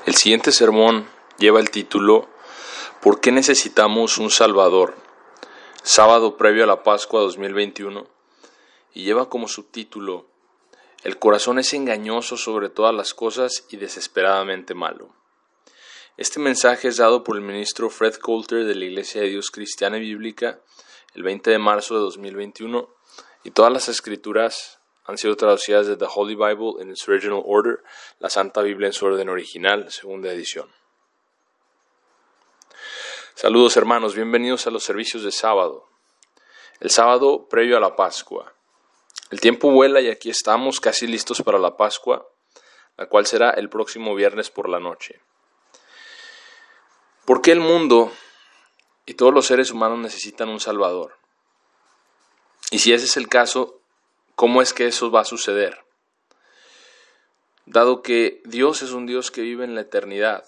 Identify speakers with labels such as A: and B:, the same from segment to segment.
A: El siguiente sermón lleva el título ¿Por qué necesitamos un Salvador? Sábado previo a la Pascua 2021, y lleva como subtítulo El corazón es engañoso sobre todas las cosas y desesperadamente malo. Este mensaje es dado por el ministro Fred Coulter de la Iglesia de Dios Cristiana y Bíblica el 20 de marzo de 2021, y todas las escrituras han sido traducidas de The Holy Bible in its original order, la Santa Biblia en su orden original, segunda edición. Saludos hermanos, bienvenidos a los servicios de sábado. El sábado previo a la Pascua. El tiempo vuela y aquí estamos casi listos para la Pascua, la cual será el próximo viernes por la noche. ¿Por qué el mundo y todos los seres humanos necesitan un Salvador? Y si ese es el caso, ¿cómo es que eso va a suceder? Dado que Dios es un Dios que vive en la eternidad,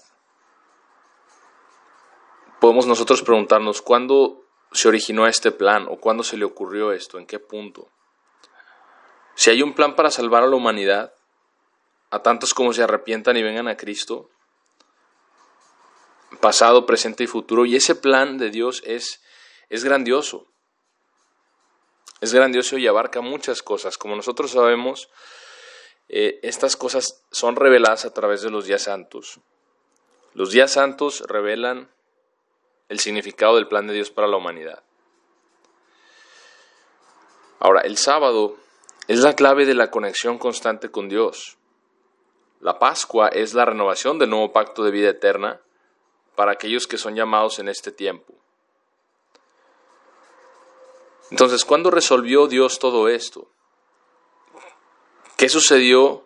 A: podemos nosotros preguntarnos ¿cuándo se originó este plan? ¿O cuándo se le ocurrió esto? ¿En qué punto? Si hay un plan para salvar a la humanidad, a tantos como se arrepientan y vengan a Cristo, pasado, presente y futuro, y ese plan de Dios es grandioso. Es grandioso y abarca muchas cosas. Como nosotros sabemos, estas cosas son reveladas a través de los días santos. Los días santos revelan el significado del plan de Dios para la humanidad. Ahora, el sábado es la clave de la conexión constante con Dios. La Pascua es la renovación del nuevo pacto de vida eterna para aquellos que son llamados en este tiempo. Entonces, ¿cuándo resolvió Dios todo esto? ¿Qué sucedió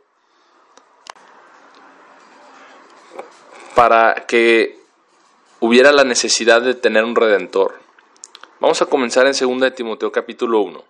A: para que hubiera la necesidad de tener un Redentor? Vamos a comenzar en 2 de Timoteo capítulo 1.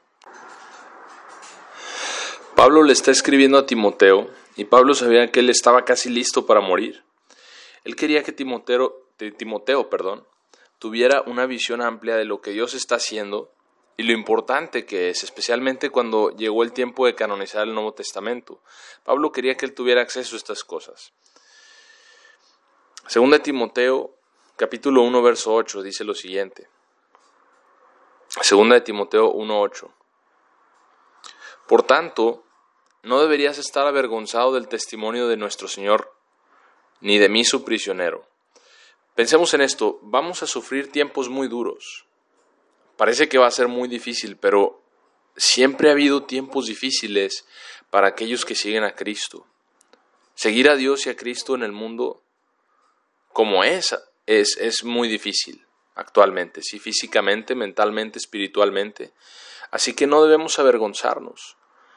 A: Pablo le está escribiendo a Timoteo, y Pablo sabía que él estaba casi listo para morir. Él quería que Timoteo, tuviera una visión amplia de lo que Dios está haciendo y lo importante que es, especialmente cuando llegó el tiempo de canonizar el Nuevo Testamento. Pablo quería que él tuviera acceso a estas cosas. 2 de Timoteo, capítulo 1, verso 8, dice lo siguiente. 2 de Timoteo 1:8. Por tanto, no deberías estar avergonzado del testimonio de nuestro Señor, ni de mí su prisionero. Pensemos en esto, vamos a sufrir tiempos muy duros. Parece que va a ser muy difícil, pero siempre ha habido tiempos difíciles para aquellos que siguen a Cristo. Seguir a Dios y a Cristo en el mundo como es muy difícil actualmente, sí, físicamente, mentalmente, espiritualmente. Así que no debemos avergonzarnos.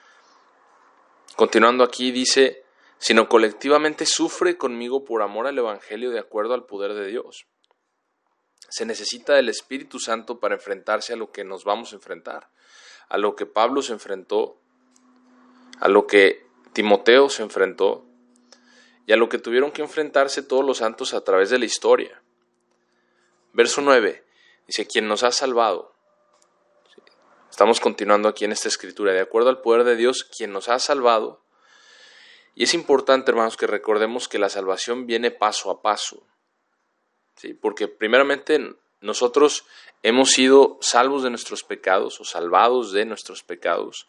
A: Continuando aquí dice, sino colectivamente sufre conmigo por amor al Evangelio de acuerdo al poder de Dios. Se necesita del Espíritu Santo para enfrentarse a lo que nos vamos a enfrentar, a lo que Pablo se enfrentó, a lo que Timoteo se enfrentó y a lo que tuvieron que enfrentarse todos los santos a través de la historia. Verso 9, dice, quien nos ha salvado. Estamos continuando aquí en esta escritura, de acuerdo al poder de Dios, quien nos ha salvado. Y es importante, hermanos, que recordemos que la salvación viene paso a paso. ¿Sí? Porque primeramente nosotros hemos sido salvos de nuestros pecados o salvados de nuestros pecados.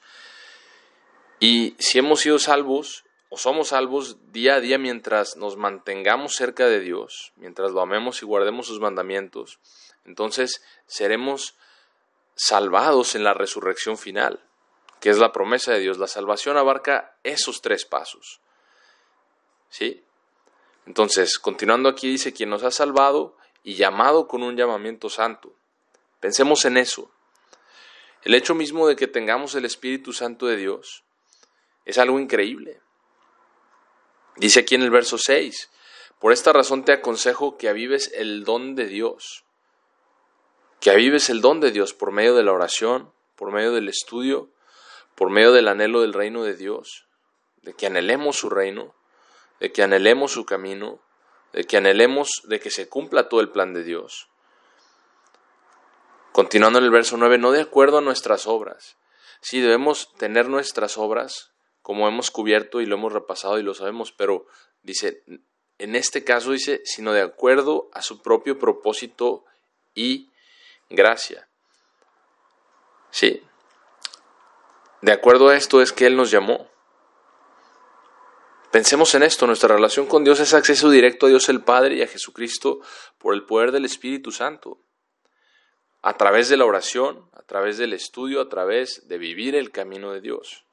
A: Y si hemos sido salvos o somos salvos día a día mientras nos mantengamos cerca de Dios, mientras lo amemos y guardemos sus mandamientos, entonces seremos salvados en la resurrección final, que es la promesa de Dios. La salvación abarca esos 3 pasos. ¿Sí? Entonces, continuando aquí dice, quien nos ha salvado y llamado con un llamamiento santo. Pensemos en eso. El hecho mismo de que tengamos el Espíritu Santo de Dios es algo increíble. Dice aquí en el verso 6, por esta razón te aconsejo que avives el don de Dios. Que avives el don de Dios por medio de la oración, por medio del estudio, por medio del anhelo del reino de Dios, de que anhelemos su reino, de que anhelemos su camino, de que anhelemos de que se cumpla todo el plan de Dios. Continuando en el verso 9, no de acuerdo a nuestras obras. Sí, debemos tener nuestras obras como hemos cubierto y lo hemos repasado y lo sabemos, pero dice, en este caso dice, sino de acuerdo a su propio propósito y gracia. Sí. De acuerdo a esto es que Él nos llamó. Pensemos en esto, nuestra relación con Dios es acceso directo a Dios el Padre y a Jesucristo por el poder del Espíritu Santo. A través de la oración, a través del estudio, a través de vivir el camino de Dios.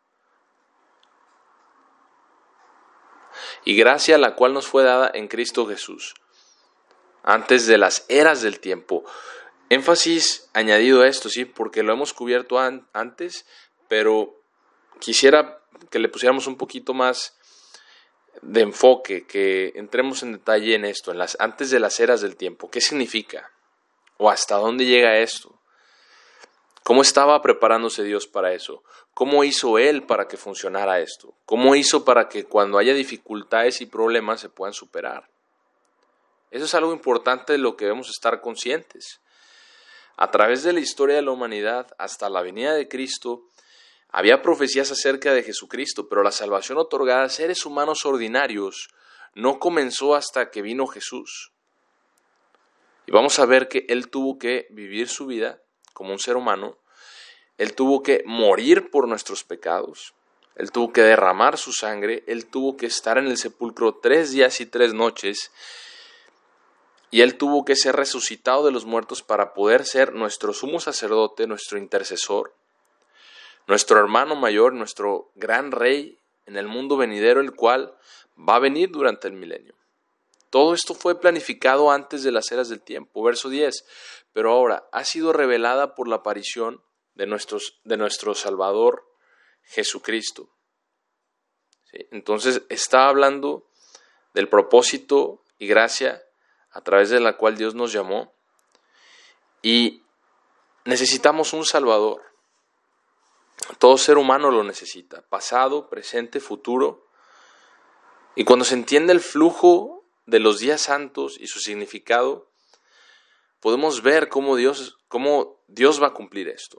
A: Y gracia la cual nos fue dada en Cristo Jesús, antes de las eras del tiempo. Énfasis añadido a esto, sí, porque lo hemos cubierto antes, pero quisiera que le pusiéramos un poquito más de enfoque, que entremos en detalle en esto, antes de las eras del tiempo. ¿Qué significa? ¿O hasta dónde llega esto? ¿Cómo estaba preparándose Dios para eso? ¿Cómo hizo Él para que funcionara esto? ¿Cómo hizo para que cuando haya dificultades y problemas se puedan superar? Eso es algo importante de lo que debemos estar conscientes. A través de la historia de la humanidad, hasta la venida de Cristo, había profecías acerca de Jesucristo, pero la salvación otorgada a seres humanos ordinarios no comenzó hasta que vino Jesús. Y vamos a ver que Él tuvo que vivir su vida como un ser humano, Él tuvo que morir por nuestros pecados, Él tuvo que derramar su sangre, Él tuvo que estar en el sepulcro 3 días y 3 noches, y Él tuvo que ser resucitado de los muertos para poder ser nuestro sumo sacerdote, nuestro intercesor, nuestro hermano mayor, nuestro gran rey en el mundo venidero, el cual va a venir durante el milenio. Todo esto fue planificado antes de las eras del tiempo. Verso 10. Pero ahora ha sido revelada por la aparición de nuestro Salvador Jesucristo. ¿Sí? Entonces está hablando del propósito y gracia a través de la cual Dios nos llamó. Y necesitamos un Salvador. Todo ser humano lo necesita. Pasado, presente, futuro. Y cuando se entiende el flujo de los días santos y su significado, podemos ver cómo Dios va a cumplir esto.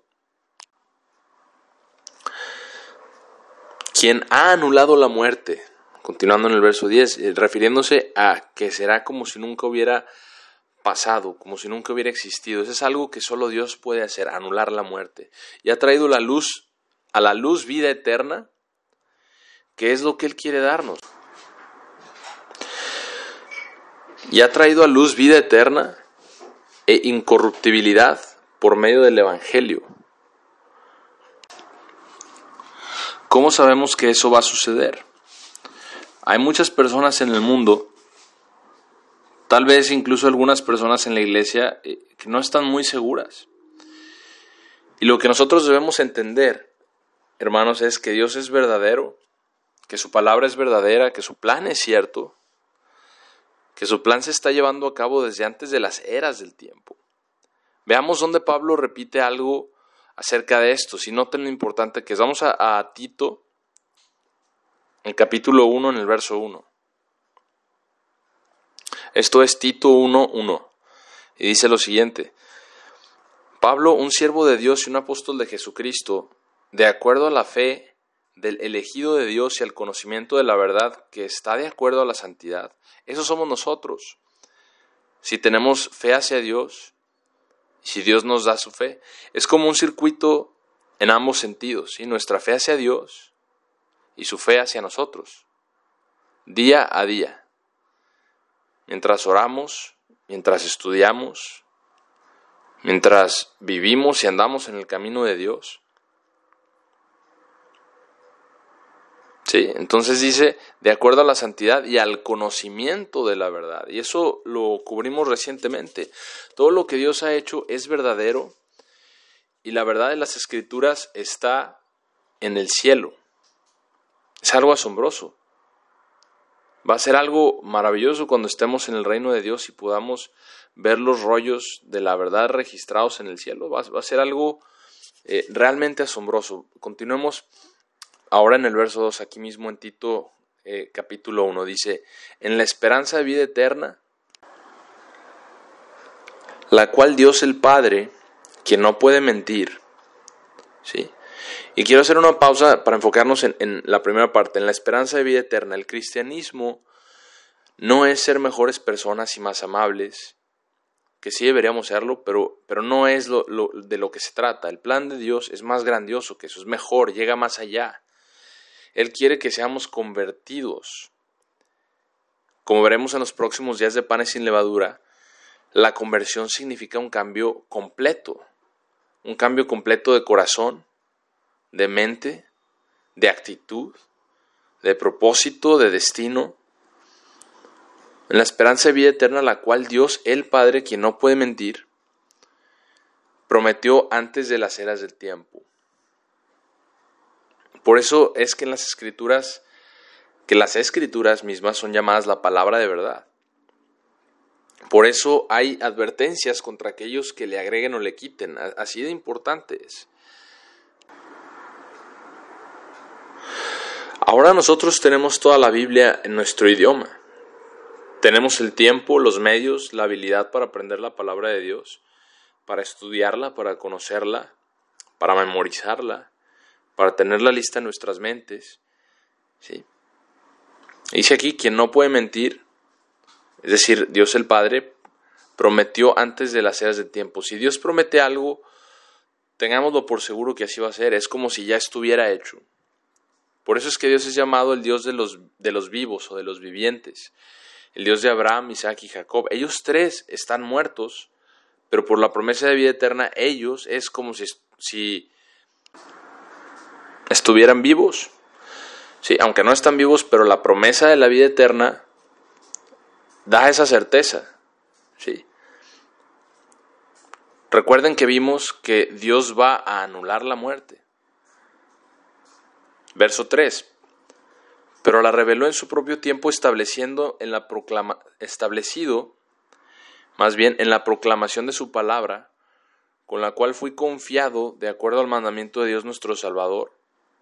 A: Quien ha anulado la muerte, continuando en el verso 10, refiriéndose a que será como si nunca hubiera pasado, como si nunca hubiera existido. Eso es algo que solo Dios puede hacer, anular la muerte. Y ha traído a la luz vida eterna, que es lo que Él quiere darnos. Y ha traído a luz vida eterna e incorruptibilidad por medio del Evangelio. ¿Cómo sabemos que eso va a suceder? Hay muchas personas en el mundo, tal vez incluso algunas personas en la iglesia, que no están muy seguras. Y lo que nosotros debemos entender, hermanos, es que Dios es verdadero, que su palabra es verdadera, que su plan es cierto, que su plan se está llevando a cabo desde antes de las eras del tiempo. Veamos dónde Pablo repite algo acerca de esto, si noten lo importante que es. Vamos a Tito, en capítulo 1, en el verso 1. Esto es Tito 1:1, y dice lo siguiente: Pablo, un siervo de Dios y un apóstol de Jesucristo, de acuerdo a la fe del elegido de Dios y al conocimiento de la verdad que está de acuerdo a la santidad. Eso somos nosotros. Si tenemos fe hacia Dios, y si Dios nos da su fe, es como un circuito en ambos sentidos, ¿sí? Nuestra fe hacia Dios y su fe hacia nosotros, día a día. Mientras oramos, mientras estudiamos, mientras vivimos y andamos en el camino de Dios. Sí, entonces dice, de acuerdo a la santidad y al conocimiento de la verdad. Y eso lo cubrimos recientemente. Todo lo que Dios ha hecho es verdadero y la verdad de las Escrituras está en el cielo. Es algo asombroso. Va a ser algo maravilloso cuando estemos en el reino de Dios y podamos ver los rollos de la verdad registrados en el cielo. Va a ser algo realmente asombroso. Continuemos ahora en el verso 2, aquí mismo en Tito capítulo 1. Dice, en la esperanza de vida eterna, la cual Dios el Padre, quien no puede mentir, ¿sí? Y quiero hacer una pausa para enfocarnos en la primera parte, en la esperanza de vida eterna. El cristianismo no es ser mejores personas y más amables, que sí deberíamos serlo, pero no es de lo que se trata. El plan de Dios es más grandioso que eso, es mejor, llega más allá. Él quiere que seamos convertidos. Como veremos en los próximos días de Panes sin Levadura, la conversión significa un cambio completo de corazón, de mente, de actitud, de propósito, de destino, en la esperanza de vida eterna, la cual Dios, el Padre, quien no puede mentir, prometió antes de las eras del tiempo. Por eso es que en las escrituras mismas son llamadas la palabra de verdad. Por eso hay advertencias contra aquellos que le agreguen o le quiten, así de importantes. Ahora nosotros tenemos toda la Biblia en nuestro idioma. Tenemos el tiempo, los medios, la habilidad para aprender la palabra de Dios, para estudiarla, para conocerla, para memorizarla, para tenerla lista en nuestras mentes. ¿Sí? Dice aquí, quien no puede mentir, es decir, Dios el Padre, prometió antes de las eras del tiempo. Si Dios promete algo, tengámoslo por seguro que así va a ser. Es como si ya estuviera hecho. Por eso es que Dios es llamado el Dios de los vivos o de los vivientes. El Dios de Abraham, Isaac y Jacob. Ellos tres están muertos, pero por la promesa de vida eterna, ellos es como si estuvieran vivos. Sí, aunque no están vivos, pero la promesa de la vida eterna da esa certeza. Sí. Recuerden que vimos que Dios va a anular la muerte. Verso 3. Pero la reveló en su propio tiempo, establecido en la proclamación de su palabra, con la cual fui confiado de acuerdo al mandamiento de Dios nuestro Salvador.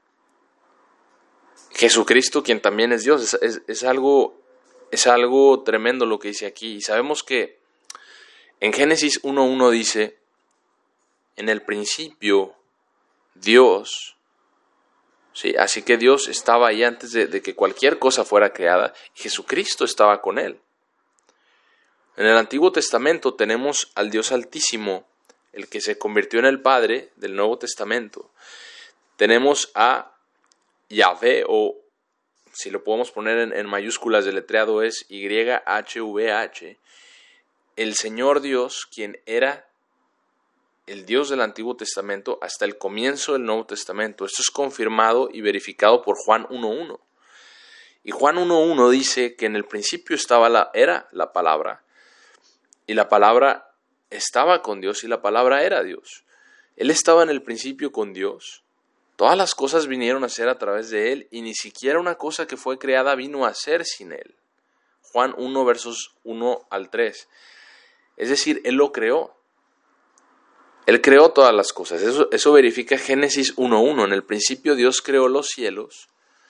A: Jesucristo, quien también es Dios, es algo tremendo lo que dice aquí. Y sabemos que en Génesis 1:1 dice, en el principio Dios. Sí, así que Dios estaba ahí antes de que cualquier cosa fuera creada, y Jesucristo estaba con él. En el Antiguo Testamento tenemos al Dios Altísimo, el que se convirtió en el Padre del Nuevo Testamento. Tenemos a Yahvé, o si lo podemos poner en mayúsculas, deletreado es YHVH, el Señor Dios, quien era el Dios del Antiguo Testamento hasta el comienzo del Nuevo Testamento. Esto es confirmado y verificado por Juan 1:1. Y Juan 1:1 dice que en el principio era la palabra, y la palabra estaba con Dios, y la palabra era Dios. Él estaba en el principio con Dios. Todas las cosas vinieron a ser a través de Él, y ni siquiera una cosa que fue creada vino a ser sin Él. Juan 1, versos 1 al 3. Es decir, Él lo creó. Él creó todas las cosas. Eso verifica Génesis 1:1. En el principio Dios creó los cielos.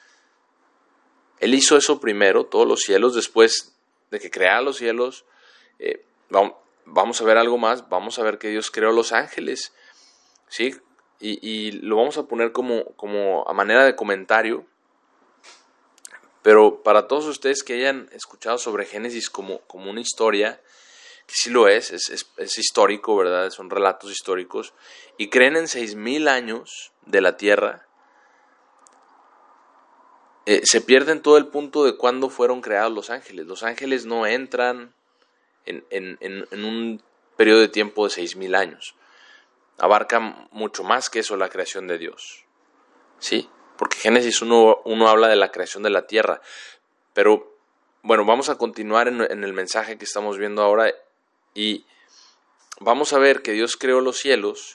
A: Él hizo eso primero, todos los cielos. Después de que creara los cielos, vamos a ver algo más. Vamos a ver que Dios creó los ángeles. ¿Sí? Y lo vamos a poner como a manera de comentario. Pero para todos ustedes que hayan escuchado sobre Génesis como una historia, que sí lo es histórico, ¿verdad? Son relatos históricos, y creen en 6,000 años de la Tierra, se pierden todo el punto de cuándo fueron creados los ángeles. Los ángeles no entran en un periodo de tiempo de 6,000 años. Abarca mucho más que eso la creación de Dios. ¿Sí? Porque Génesis 1 habla de la creación de la Tierra. Pero, bueno, vamos a continuar en el mensaje que estamos viendo ahora. Y vamos a ver que Dios creó los cielos,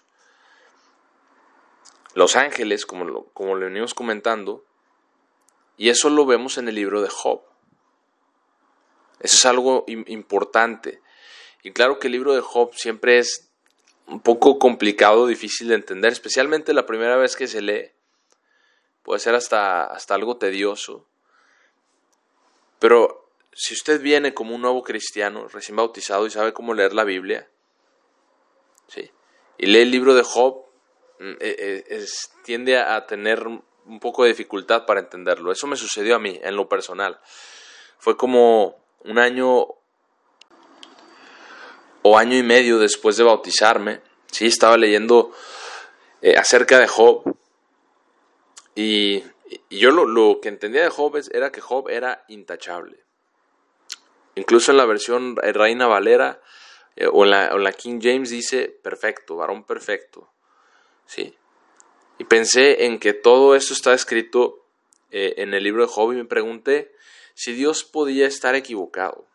A: los ángeles, como lo venimos comentando, y eso lo vemos en el libro de Job. Eso es algo importante. Y claro que el libro de Job siempre es un poco complicado, difícil de entender, especialmente la primera vez que se lee. Puede ser hasta algo tedioso. Pero si usted viene como un nuevo cristiano, recién bautizado, y sabe cómo leer la Biblia, ¿sí?, y lee el libro de Job, tiende a tener un poco de dificultad para entenderlo. Eso me sucedió a mí, en lo personal. Fue como un año o año y medio después de bautizarme, sí, estaba leyendo acerca de Job. Y yo lo que entendía de Job era que Job era intachable. Incluso en la versión Reina Valera o en la King James dice perfecto, varón perfecto. ¿Sí? Y pensé en que todo esto está escrito en el libro de Job y me pregunté si Dios podía estar equivocado.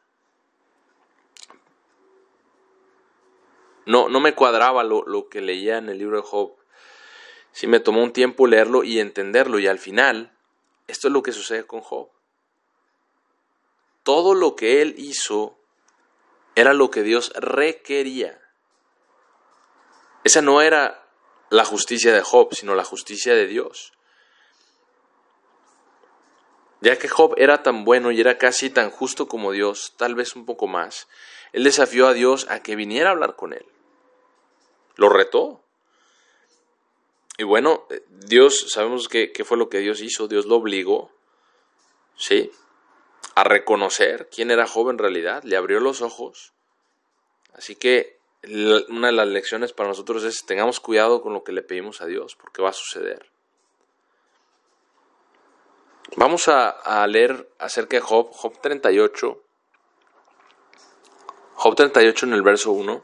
A: No me cuadraba lo que leía en el libro de Job. Sí me tomó un tiempo leerlo y entenderlo, y al final, esto es lo que sucede con Job. Todo lo que él hizo era lo que Dios requería. Esa no era la justicia de Job, sino la justicia de Dios. Ya que Job era tan bueno y era casi tan justo como Dios, tal vez un poco más, él desafió a Dios a que viniera a hablar con él. Lo retó. Y bueno, Dios, sabemos qué fue lo que Dios hizo. Dios lo obligó, ¿sí?, a reconocer quién era Job en realidad. Le abrió los ojos. Así que una de las lecciones para nosotros es: tengamos cuidado con lo que le pedimos a Dios, porque va a suceder. Vamos a leer acerca de Job, Job 38. Job 38 en el verso 1,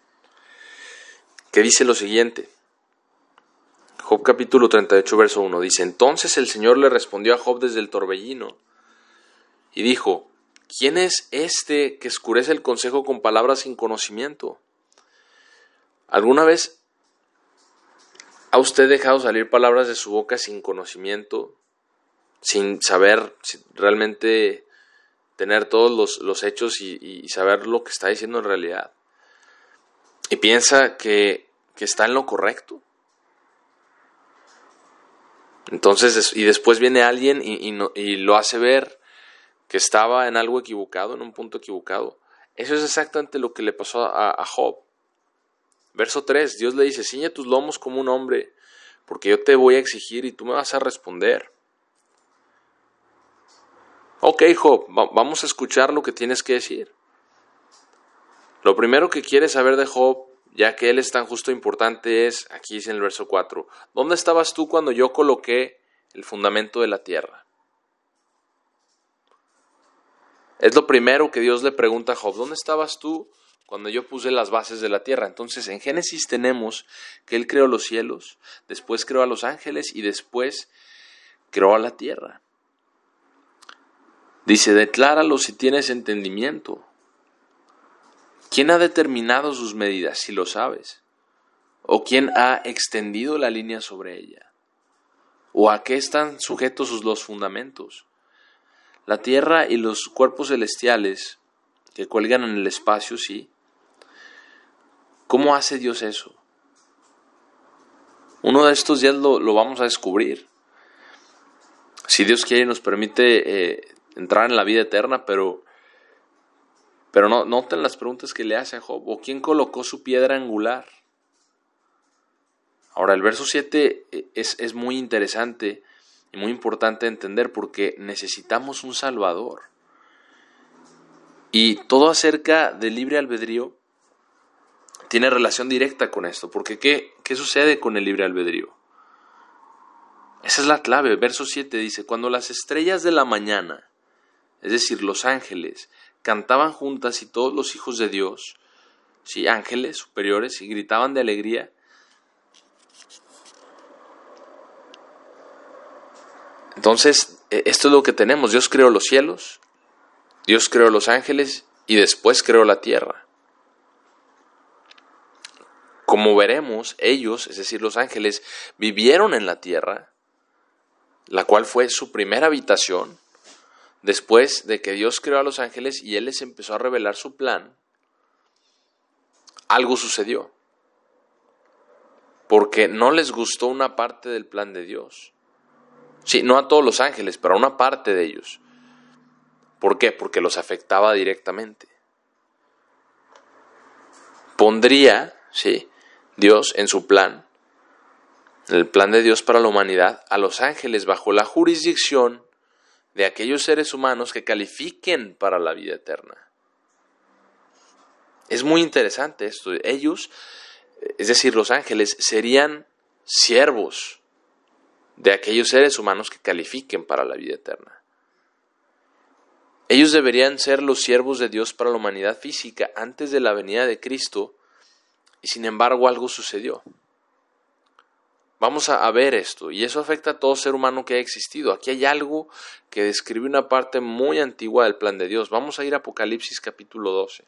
A: que dice lo siguiente. Job capítulo 38, verso 1, dice: Entonces el Señor le respondió a Job desde el torbellino y dijo: ¿Quién es este que escurece el consejo con palabras sin conocimiento? ¿Alguna vez ha usted dejado salir palabras de su boca sin conocimiento, sin saber realmente tener todos los hechos y saber lo que está diciendo en realidad? Y piensa que está en lo correcto. Entonces, y después viene alguien y lo hace ver que estaba en algo equivocado, en un punto equivocado. Eso es exactamente lo que le pasó a Job. Verso 3, Dios le dice: ciñe tus lomos como un hombre, porque yo te voy a exigir y tú me vas a responder. Ok, Job, vamos a escuchar lo que tienes que decir. Lo primero que quieres saber de Job, ya que él es tan justo e importante, es, aquí dice en el verso 4, ¿dónde estabas tú cuando yo coloqué el fundamento de la tierra? Es lo primero que Dios le pregunta a Job: ¿dónde estabas tú cuando yo puse las bases de la tierra? Entonces, en Génesis tenemos que Él creó los cielos, después creó a los ángeles y después creó a la tierra. Dice: decláralo si tienes entendimiento. ¿Quién ha determinado sus medidas, si lo sabes? ¿O quién ha extendido la línea sobre ella? ¿O a qué están sujetos los fundamentos? La tierra y los cuerpos celestiales que cuelgan en el espacio, sí. ¿Cómo hace Dios eso? Uno de estos días lo vamos a descubrir. Si Dios quiere, nos permite entrar en la vida eterna, pero no noten las preguntas que le hace a Job. ¿O quién colocó su piedra angular? Ahora, el verso 7 es muy interesante y muy importante entender, porque necesitamos un Salvador. Y todo acerca del libre albedrío tiene relación directa con esto, porque ¿qué sucede con el libre albedrío? Esa es la clave. Verso 7 dice: cuando las estrellas de la mañana, es decir, los ángeles, cantaban juntas y todos los hijos de Dios, sí, ángeles superiores, y gritaban de alegría. Entonces, esto es lo que tenemos. Dios creó los cielos, Dios creó los ángeles y después creó la tierra. Como veremos, ellos, es decir, los ángeles, vivieron en la tierra, la cual fue su primera habitación, después de que Dios creó a los ángeles y Él les empezó a revelar su plan. Algo sucedió, porque no les gustó una parte del plan de Dios. Sí, no a todos los ángeles, pero a una parte de ellos. ¿Por qué? Porque los afectaba directamente. Pondría, sí, Dios en su plan, en el plan de Dios para la humanidad, a los ángeles bajo la jurisdicción de aquellos seres humanos que califiquen para la vida eterna. Es muy interesante esto. Ellos, es decir, los ángeles, serían siervos de aquellos seres humanos que califiquen para la vida eterna. Ellos deberían ser los siervos de Dios para la humanidad física antes de la venida de Cristo, y sin embargo algo sucedió. Vamos a ver esto, y eso afecta a todo ser humano que haya existido. Aquí hay algo que describe una parte muy antigua del plan de Dios. Vamos a ir a Apocalipsis capítulo 12.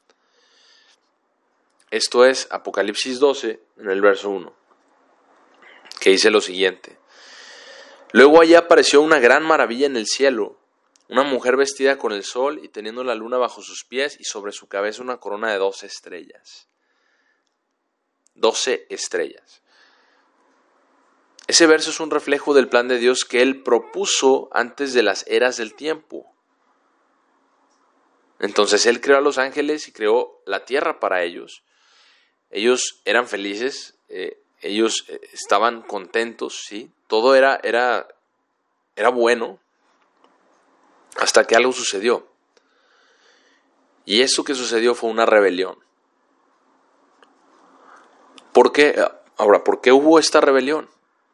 A: Esto es Apocalipsis 12, en el verso 1, que dice lo siguiente. Luego allá apareció una gran maravilla en el cielo, una mujer vestida con el sol y teniendo la luna bajo sus pies y sobre su cabeza una corona de 12 estrellas. 12 estrellas. Ese verso es un reflejo del plan de Dios que Él propuso antes de las eras del tiempo. Entonces Él creó a los ángeles y creó la tierra para ellos. Ellos eran felices, ellos estaban contentos, ¿sí? Todo era bueno, hasta que algo sucedió. Y eso que sucedió fue una rebelión. ¿Por qué? Ahora, ¿por qué hubo esta rebelión?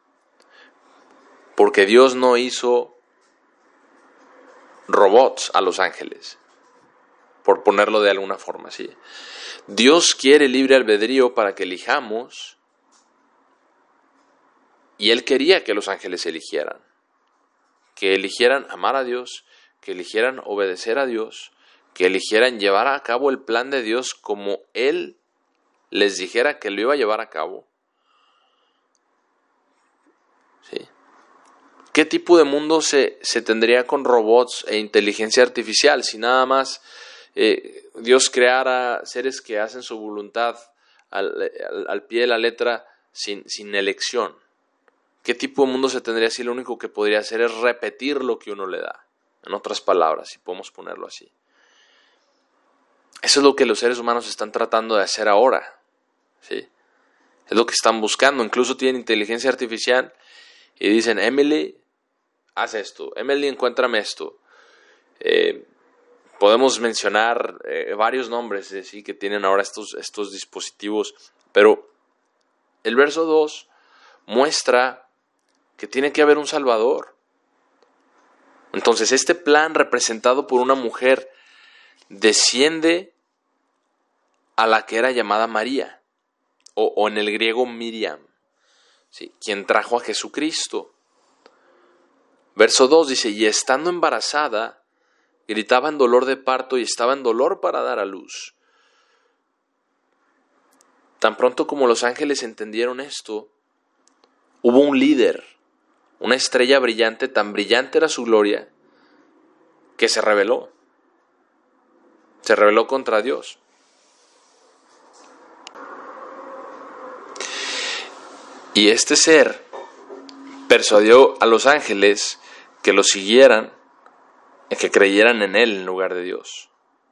A: Porque Dios no hizo robots a los ángeles, por ponerlo de alguna forma, ¿sí? Dios quiere libre albedrío para que elijamos, y Él quería que los ángeles eligieran amar a Dios, que eligieran obedecer a Dios, que eligieran llevar a cabo el plan de Dios como Él les dijera que lo iba a llevar a cabo. ¿Sí? ¿Qué tipo de mundo se tendría con robots e inteligencia artificial si nada más Dios creara seres que hacen su voluntad al pie de la letra sin elección? ¿Qué tipo de mundo se tendría si lo único que podría hacer es repetir lo que uno le da? En otras palabras, si podemos ponerlo así. Eso es lo que los seres humanos están tratando de hacer ahora, ¿sí? Es lo que están buscando. Incluso tienen inteligencia artificial y dicen, Emily, haz esto. Emily, encuéntrame esto. Podemos mencionar varios nombres, ¿sí? Que tienen ahora estos dispositivos. Pero el verso 2 muestra que tiene que haber un Salvador. Entonces este plan representado por una mujer desciende a la que era llamada María, o en el griego Miriam, ¿sí? Quien trajo a Jesucristo. Verso 2 dice, y estando embarazada, gritaba en dolor de parto y estaba en dolor para dar a luz. Tan pronto como los ángeles entendieron esto, hubo un líder, una estrella brillante, tan brillante era su gloria, que se rebeló contra Dios. Y este ser persuadió a los ángeles que lo siguieran y que creyeran en él en lugar de Dios.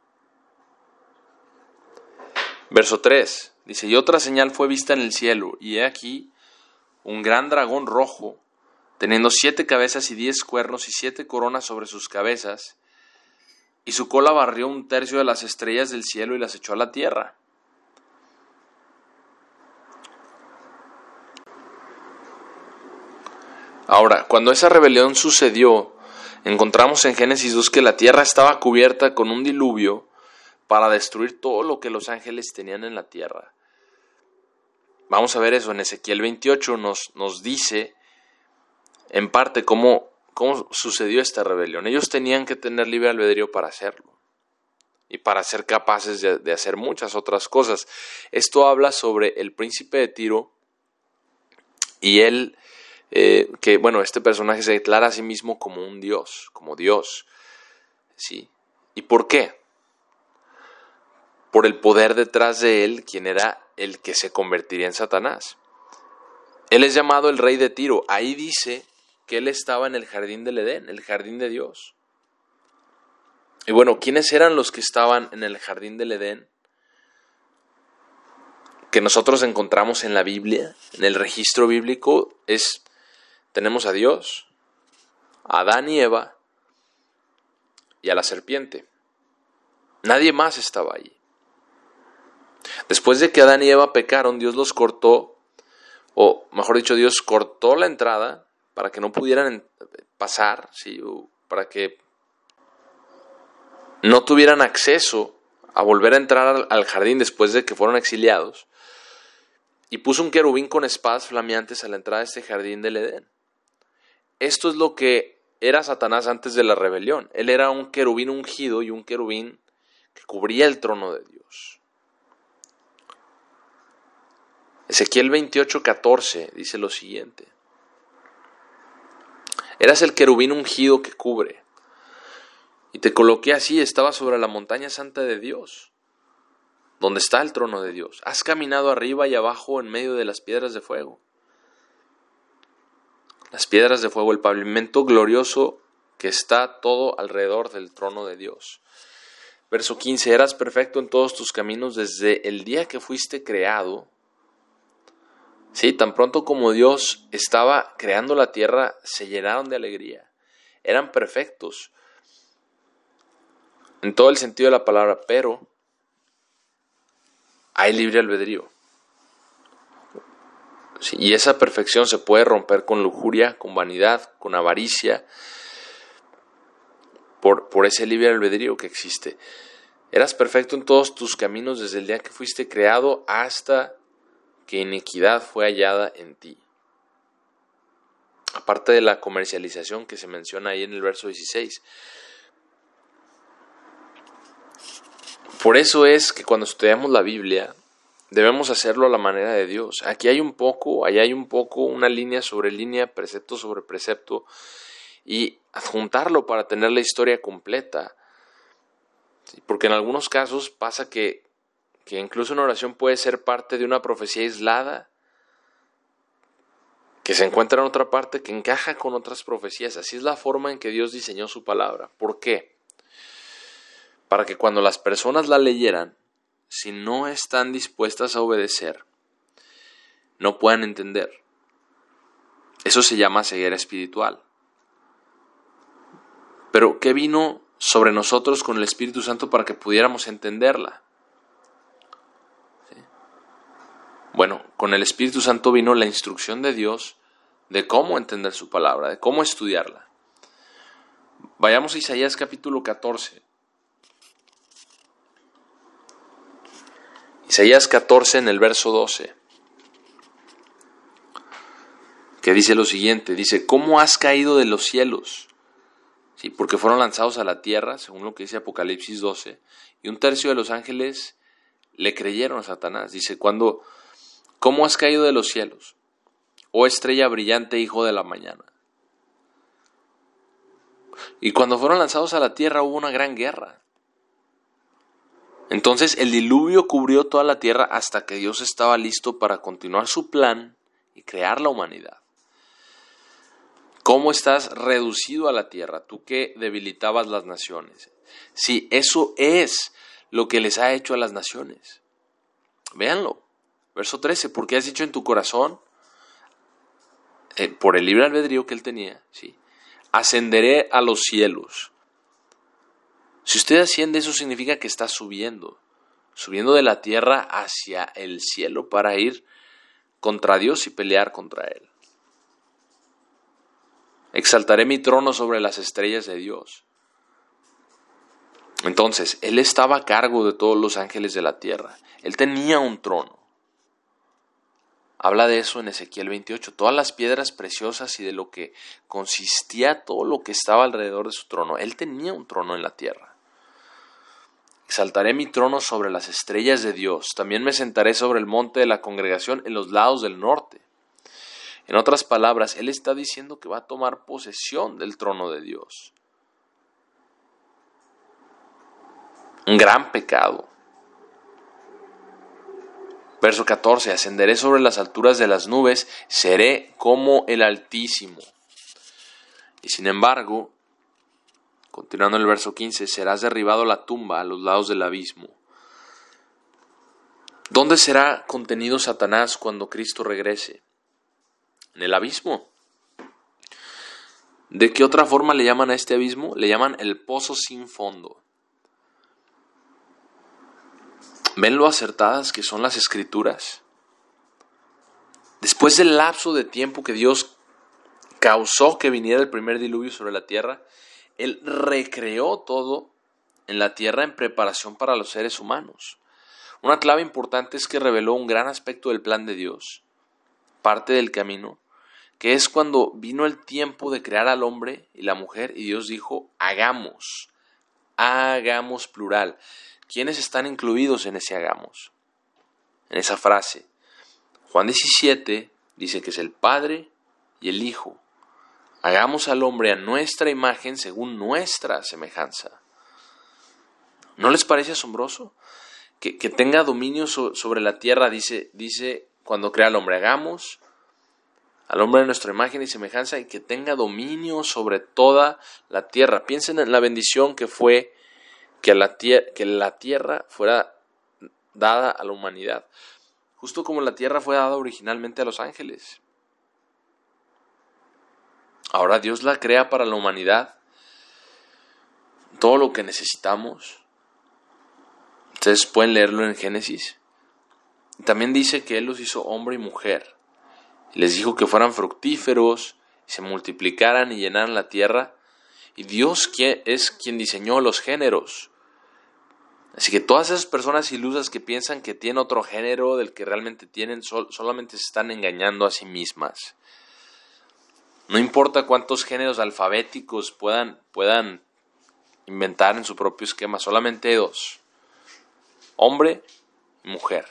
A: Verso 3 dice, y otra señal fue vista en el cielo, y he aquí un gran dragón rojo, teniendo 7 cabezas y 10 cuernos y 7 coronas sobre sus cabezas, y su cola barrió 1/3 de las estrellas del cielo y las echó a la tierra. Ahora, cuando esa rebelión sucedió, encontramos en Génesis 2 que la tierra estaba cubierta con un diluvio para destruir todo lo que los ángeles tenían en la tierra. Vamos a ver eso en Ezequiel 28, nos dice en parte cómo sucedió esta rebelión. Ellos tenían que tener libre albedrío para hacerlo y para ser capaces de hacer muchas otras cosas. Esto habla sobre el príncipe de Tiro y él, este personaje se declara a sí mismo como un dios, como Dios, ¿sí? ¿Y por qué? Por el poder detrás de él, quien era el que se convertiría en Satanás. Él es llamado el rey de Tiro. Ahí dice que él estaba en el jardín del Edén, el jardín de Dios. Y bueno, ¿quiénes eran los que estaban en el jardín del Edén? Que nosotros encontramos en la Biblia, en el registro bíblico, tenemos a Dios, a Adán y Eva, y a la serpiente. Nadie más estaba allí. Después de que Adán y Eva pecaron, Dios los cortó, o mejor dicho, Dios cortó la entrada para que no pudieran pasar, ¿sí? Para que no tuvieran acceso a volver a entrar al jardín después de que fueron exiliados, y puso un querubín con espadas flameantes a la entrada de este jardín del Edén. Esto es lo que era Satanás antes de la rebelión. Él era un querubín ungido y un querubín que cubría el trono de Dios. Ezequiel 28:14 dice lo siguiente: eras el querubín ungido que cubre, y te coloqué así, estaba sobre la montaña santa de Dios, donde está el trono de Dios. Has caminado arriba y abajo en medio de las piedras de fuego. Las piedras de fuego, el pavimento glorioso que está todo alrededor del trono de Dios. Verso 15, eras perfecto en todos tus caminos desde el día que fuiste creado. Sí, tan pronto como Dios estaba creando la tierra, se llenaron de alegría. Eran perfectos en todo el sentido de la palabra, pero hay libre albedrío. Sí, y esa perfección se puede romper con lujuria, con vanidad, con avaricia, por ese libre albedrío que existe. Eras perfecto en todos tus caminos desde el día que fuiste creado hasta que iniquidad fue hallada en ti. Aparte de la comercialización que se menciona ahí en el verso 16. Por eso es que cuando estudiamos la Biblia debemos hacerlo a la manera de Dios. Aquí hay un poco, allá hay un poco, una línea sobre línea, precepto sobre precepto, y adjuntarlo para tener la historia completa. ¿Sí? Porque en algunos casos pasa que incluso una oración puede ser parte de una profecía aislada, que se encuentra en otra parte, que encaja con otras profecías. Así es la forma en que Dios diseñó su palabra. ¿Por qué? Para que cuando las personas la leyeran, si no están dispuestas a obedecer, no puedan entender. Eso se llama ceguera espiritual. Pero ¿qué vino sobre nosotros con el Espíritu Santo para que pudiéramos entenderla? ¿Sí? Bueno, con el Espíritu Santo vino la instrucción de Dios de cómo entender su palabra, de cómo estudiarla. Vayamos a Isaías capítulo 14. Isaías 14 en el verso 12, que dice lo siguiente, dice, ¿cómo has caído de los cielos? Sí, porque fueron lanzados a la tierra, según lo que dice Apocalipsis 12, y un tercio de los ángeles le creyeron a Satanás. Dice, ¿cómo has caído de los cielos? Oh estrella brillante, hijo de la mañana. Y cuando fueron lanzados a la tierra hubo una gran guerra. Entonces el diluvio cubrió toda la tierra hasta que Dios estaba listo para continuar su plan y crear la humanidad. ¿Cómo estás reducido a la tierra, tú que debilitabas las naciones? Sí, eso es lo que les ha hecho a las naciones. Véanlo. Verso 13, porque has dicho en tu corazón, por el libre albedrío que él tenía, ¿sí? Ascenderé a los cielos. Si usted asciende, eso significa que está subiendo de la tierra hacia el cielo para ir contra Dios y pelear contra Él. Exaltaré mi trono sobre las estrellas de Dios. Entonces, Él estaba a cargo de todos los ángeles de la tierra. Él tenía un trono. Habla de eso en Ezequiel 28. Todas las piedras preciosas y de lo que consistía todo lo que estaba alrededor de su trono. Él tenía un trono en la tierra. Exaltaré mi trono sobre las estrellas de Dios. También me sentaré sobre el monte de la congregación en los lados del norte. En otras palabras, Él está diciendo que va a tomar posesión del trono de Dios. Un gran pecado. Verso 14, ascenderé sobre las alturas de las nubes, seré como el Altísimo. Y sin embargo, continuando en el verso 15, serás derribado a la tumba a los lados del abismo. ¿Dónde será contenido Satanás cuando Cristo regrese? En el abismo. ¿De qué otra forma le llaman a este abismo? Le llaman el pozo sin fondo. ¿Ven lo acertadas que son las Escrituras? Después del lapso de tiempo que Dios causó que viniera el primer diluvio sobre la tierra, Él recreó todo en la tierra en preparación para los seres humanos. Una clave importante es que reveló un gran aspecto del plan de Dios, parte del camino, que es cuando vino el tiempo de crear al hombre y la mujer y Dios dijo, hagamos plural. ¿Quiénes están incluidos en ese hagamos? En esa frase. Juan 17 dice que es el Padre y el Hijo. Hagamos al hombre a nuestra imagen según nuestra semejanza. ¿No les parece asombroso? Que tenga dominio sobre la tierra, dice cuando crea al hombre, hagamos al hombre a nuestra imagen y semejanza y que tenga dominio sobre toda la tierra. Piensen en la bendición que fue que la tierra fuera dada a la humanidad, justo como la tierra fue dada originalmente a los ángeles. Ahora Dios la crea para la humanidad, todo lo que necesitamos. Ustedes pueden leerlo en Génesis. También dice que Él los hizo hombre y mujer. Y les dijo que fueran fructíferos, se multiplicaran y llenaran la tierra. Y Dios es quien diseñó los géneros. Así que todas esas personas ilusas que piensan que tienen otro género del que realmente tienen, solamente se están engañando a sí mismas. No importa cuántos géneros alfabéticos puedan inventar en su propio esquema, solamente 2. Hombre y mujer.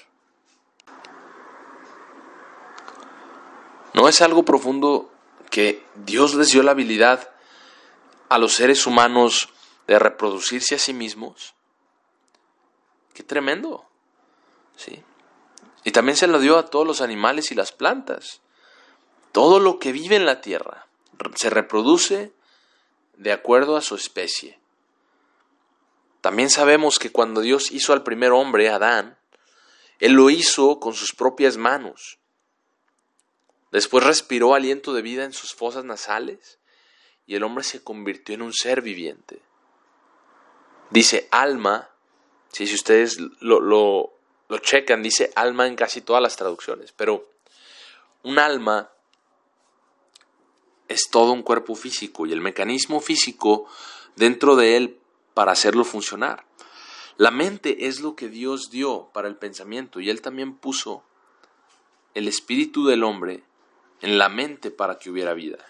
A: ¿No es algo profundo que Dios les dio la habilidad a los seres humanos de reproducirse a sí mismos? ¡Qué tremendo! ¿Sí? Y también se lo dio a todos los animales y las plantas. Todo lo que vive en la tierra se reproduce de acuerdo a su especie. También sabemos que cuando Dios hizo al primer hombre, Adán, Él lo hizo con sus propias manos. Después respiró aliento de vida en sus fosas nasales y el hombre se convirtió en un ser viviente. Dice alma, si ustedes lo checan, dice alma en casi todas las traducciones, pero un alma es todo un cuerpo físico y el mecanismo físico dentro de él para hacerlo funcionar. La mente es lo que Dios dio para el pensamiento y Él también puso el espíritu del hombre en la mente para que hubiera vida.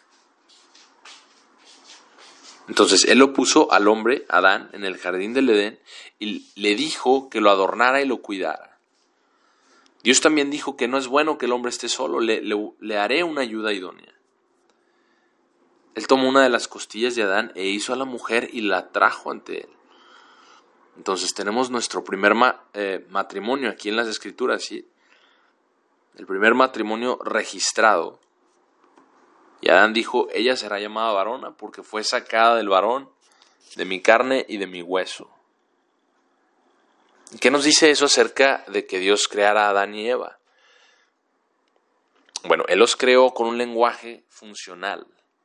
A: Entonces Él lo puso al hombre, Adán, en el jardín del Edén y le dijo que lo adornara y lo cuidara. Dios también dijo que no es bueno que el hombre esté solo, le haré una ayuda idónea. Él tomó una de las costillas de Adán e hizo a la mujer y la trajo ante Él. Entonces tenemos nuestro primer matrimonio aquí en las Escrituras, ¿sí? El primer matrimonio registrado. Y Adán dijo, ella será llamada varona porque fue sacada del varón, de mi carne y de mi hueso. ¿Qué nos dice eso acerca de que Dios creara a Adán y Eva? Bueno, Él los creó con un lenguaje funcional.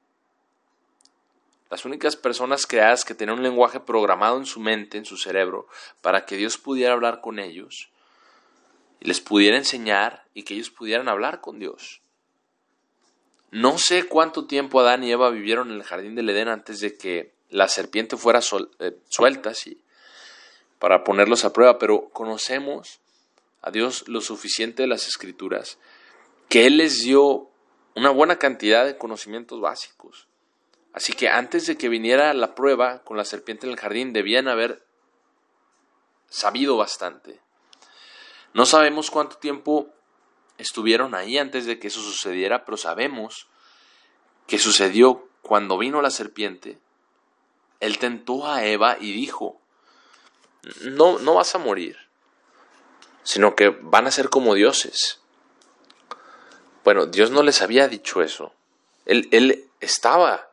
A: Las únicas personas creadas que tenían un lenguaje programado en su mente, en su cerebro, para que Dios pudiera hablar con ellos, y les pudiera enseñar y que ellos pudieran hablar con Dios. No sé cuánto tiempo Adán y Eva vivieron en el jardín del Edén antes de que la serpiente fuera suelta, ¿sí? Para ponerlos a prueba, pero conocemos a Dios lo suficiente de las Escrituras, que Él les dio una buena cantidad de conocimientos básicos. Así que antes de que viniera la prueba con la serpiente en el jardín, debían haber sabido bastante. No sabemos cuánto tiempo estuvieron ahí antes de que eso sucediera, pero sabemos que sucedió cuando vino la serpiente. Él tentó a Eva y dijo, no vas a morir, sino que van a ser como dioses. Bueno, Dios no les había dicho eso. Él estaba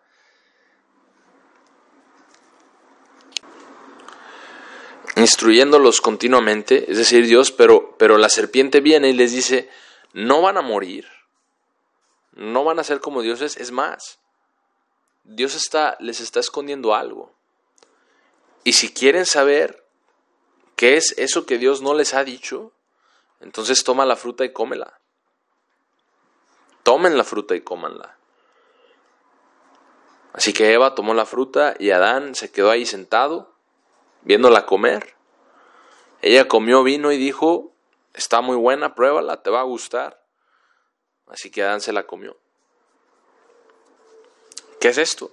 A: instruyéndolos continuamente, es decir, Dios, pero la serpiente viene y les dice, no van a morir, no van a ser como dioses, es más, Dios les está escondiendo algo. Y si quieren saber qué es eso que Dios no les ha dicho, entonces toma la fruta y cómela. Tomen la fruta y cómanla. Así que Eva tomó la fruta y Adán se quedó ahí sentado, viéndola comer. Ella comió, vino y dijo, está muy buena, pruébala, te va a gustar. Así que Adán se la comió. ¿Qué es esto?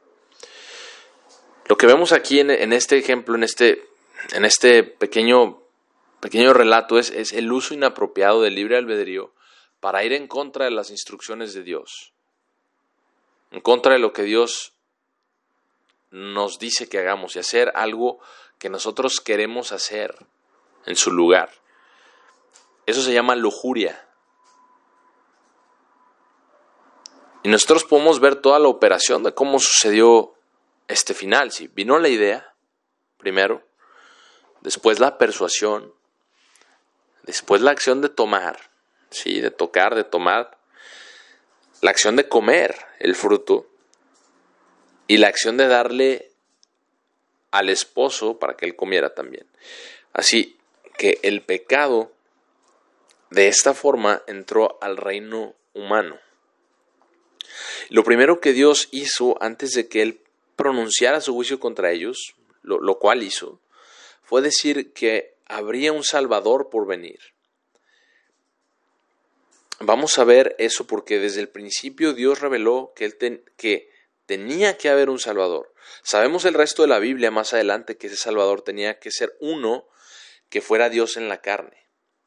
A: Lo que vemos aquí en este ejemplo, en este pequeño relato, es el uso inapropiado del libre albedrío para ir en contra de las instrucciones de Dios, en contra de lo que Dios nos dice que hagamos y hacer algo que nosotros queremos hacer en su lugar. Eso se llama lujuria. Y nosotros podemos ver toda la operación de cómo sucedió este final. Sí, vino la idea, primero, después la persuasión, después la acción de tomar, sí, de tocar, de tomar, la acción de comer el fruto y la acción de darle al esposo para que él comiera también. Así que el pecado de esta forma entró al reino humano. Lo primero que Dios hizo antes de que Él pronunciara su juicio contra ellos, lo cual hizo, fue decir que habría un Salvador por venir. Vamos a ver eso porque desde el principio Dios reveló que tenía que haber un Salvador. Sabemos el resto de la Biblia más adelante que ese Salvador tenía que ser uno que fuera Dios en la carne.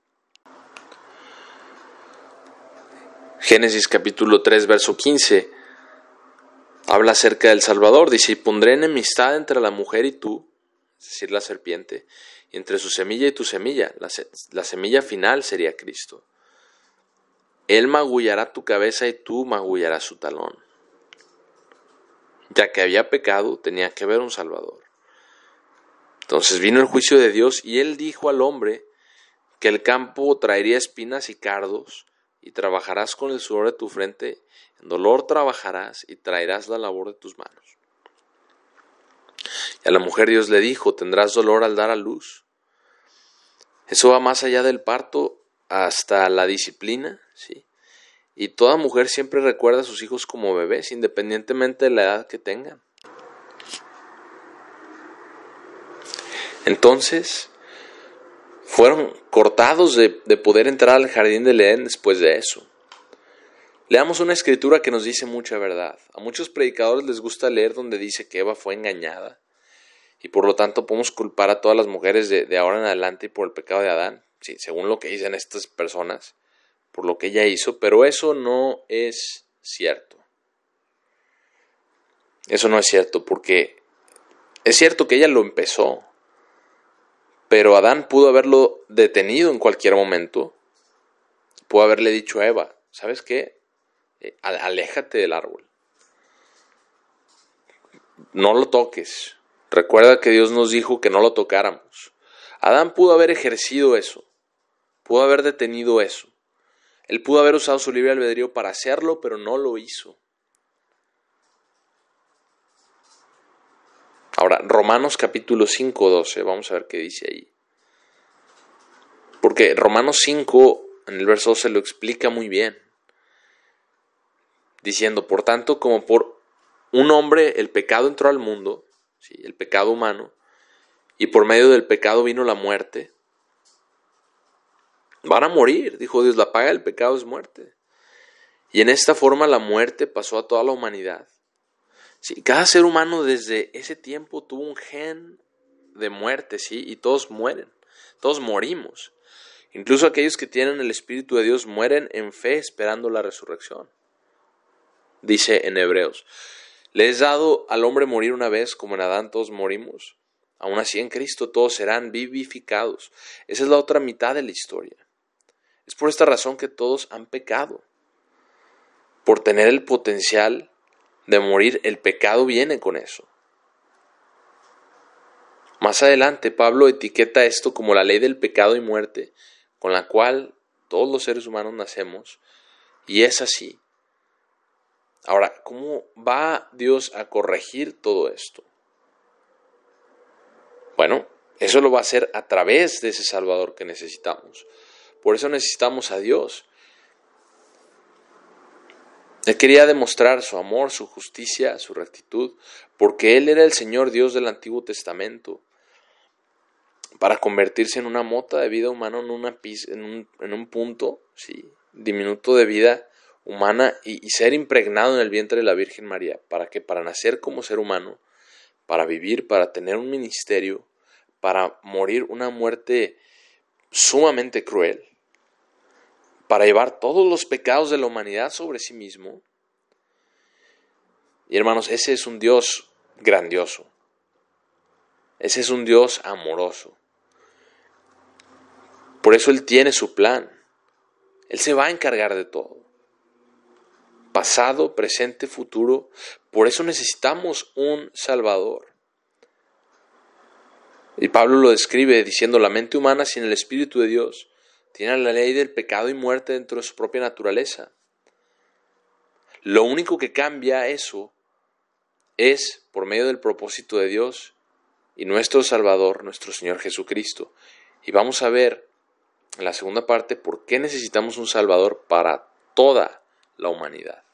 A: Génesis capítulo 3, verso 15, habla acerca del Salvador. Dice, y pondré enemistad entre la mujer y tú, es decir, la serpiente, y entre su semilla y tu semilla. La semilla final sería Cristo. Él magullará tu cabeza y tú magullarás su talón. Ya que había pecado, tenía que haber un Salvador. Entonces vino el juicio de Dios y Él dijo al hombre que el campo traería espinas y cardos, y trabajarás con el sudor de tu frente, en dolor trabajarás y traerás la labor de tus manos. Y a la mujer Dios le dijo, tendrás dolor al dar a luz. Eso va más allá del parto hasta la disciplina, ¿sí? Y toda mujer siempre recuerda a sus hijos como bebés, independientemente de la edad que tengan. Entonces, fueron cortados de poder entrar al jardín del Edén después de eso. Leamos una escritura que nos dice mucha verdad. A muchos predicadores les gusta leer donde dice que Eva fue engañada y por lo tanto podemos culpar a todas las mujeres de ahora en adelante por el pecado de Adán, sí, según lo que dicen estas personas, por lo que ella hizo, pero eso no es cierto. Eso no es cierto porque es cierto que ella lo empezó, pero Adán pudo haberlo detenido en cualquier momento. Pudo haberle dicho a Eva, ¿sabes qué? Aléjate del árbol. No lo toques. Recuerda que Dios nos dijo que no lo tocáramos. Adán pudo haber ejercido eso. Pudo haber detenido eso. Él pudo haber usado su libre albedrío para hacerlo, pero no lo hizo. Ahora, Romanos capítulo 5, 12, vamos a ver qué dice ahí. Porque Romanos 5, en el verso 12, lo explica muy bien. Diciendo, por tanto, como por un hombre el pecado entró al mundo, ¿sí? El pecado humano, y por medio del pecado vino la muerte, van a morir, dijo Dios, la paga del pecado es muerte. Y en esta forma la muerte pasó a toda la humanidad. Sí, cada ser humano desde ese tiempo tuvo un gen de muerte, ¿sí? Y todos mueren, todos morimos. Incluso aquellos que tienen el Espíritu de Dios mueren en fe esperando la resurrección. Dice en Hebreos, ¿le es dado al hombre morir una vez como en Adán todos morimos? Aún así en Cristo todos serán vivificados. Esa es la otra mitad de la historia. Es por esta razón que todos han pecado. Por tener el potencial de morir, el pecado viene con eso. Más adelante Pablo etiqueta esto como la ley del pecado y muerte, con la cual todos los seres humanos nacemos, y es así. Ahora, ¿cómo va Dios a corregir todo esto? Bueno, eso lo va a hacer a través de ese Salvador que necesitamos. Por eso necesitamos a Dios. Él quería demostrar su amor, su justicia, su rectitud, porque Él era el Señor Dios del Antiguo Testamento, para convertirse en una mota de vida humana, en un punto diminuto de vida humana y ser impregnado en el vientre de la Virgen María. ¿Para qué? Para nacer como ser humano, para vivir, para tener un ministerio, para morir una muerte sumamente cruel, para llevar todos los pecados de la humanidad sobre sí mismo. Y hermanos, ese es un Dios grandioso. Ese es un Dios amoroso. Por eso Él tiene su plan. Él se va a encargar de todo. Pasado, presente, futuro. Por eso necesitamos un Salvador. Y Pablo lo describe diciendo: la mente humana sin el Espíritu de Dios tiene la ley del pecado y muerte dentro de su propia naturaleza. Lo único que cambia eso es por medio del propósito de Dios y nuestro Salvador, nuestro Señor Jesucristo. Y vamos a ver en la segunda parte por qué necesitamos un Salvador para toda la humanidad.